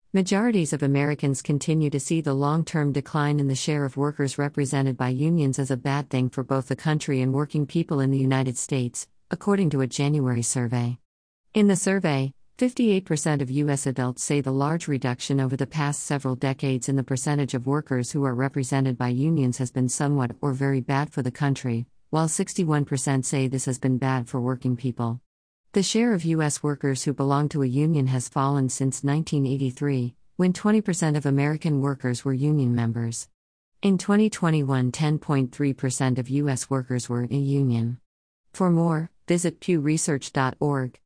Majorities of Americans continue to see the long-term decline in the share of workers represented by unions as a bad thing for both the country and working people in the United States, according to a January survey. In the survey, 58% of U.S. adults say the large reduction over the past several decades in the percentage of workers who are represented by unions has been somewhat or very bad for the country, while 61% say this has been bad for working people. The share of U.S. workers who belong to a union has fallen since 1983, when 20% of American workers were union members. In 2021, 10.3% of U.S. workers were in a union. For more, visit pewresearch.org.